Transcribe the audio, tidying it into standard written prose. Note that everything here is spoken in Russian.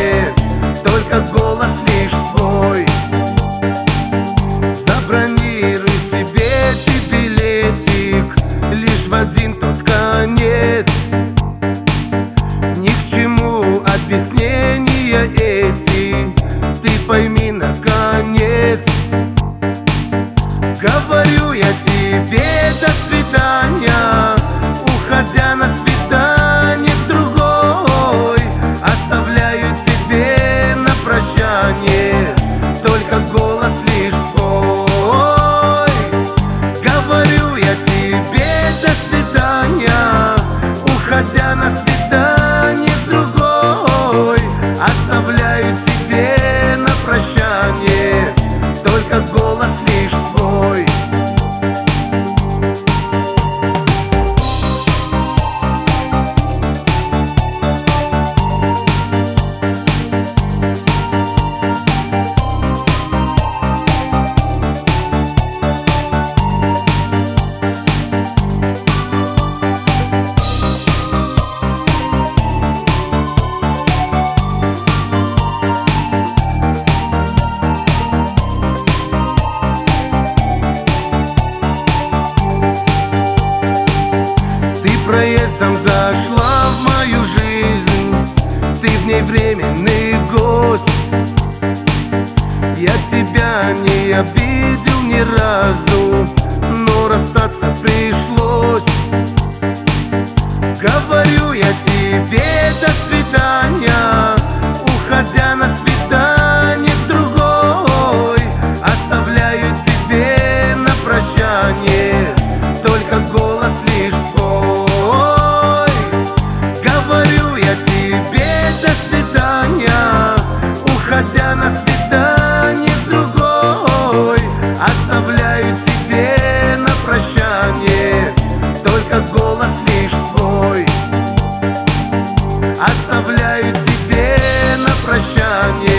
прощание, только голос лишь свой. Забронируй себе ты билетик лишь в один тот конец. Ни к чему объяснения эти, ты пойми наконец. Говорю я тебе до свидания, уходя на свидание к другой. Оставляю тебе на прощание только голос лишь свой. Говорю я тебе до свидания, уходя на свидание к другой. Оставляю тебе на прощание только голос лишь свой. Проездом зашла в мою жизнь, ты в ней временный гость. Я тебя не обидел ни разу, но расстаться пришлось. Говорю я тебе до свидания, уходя на свидание к другой. Оставляю тебе на прощание только голос лишь свой. Говорю я тебе до свидания, уходя на свидание к другой. Оставляю тебе на прощание только голос лишь свой. Оставляю тебе на прощание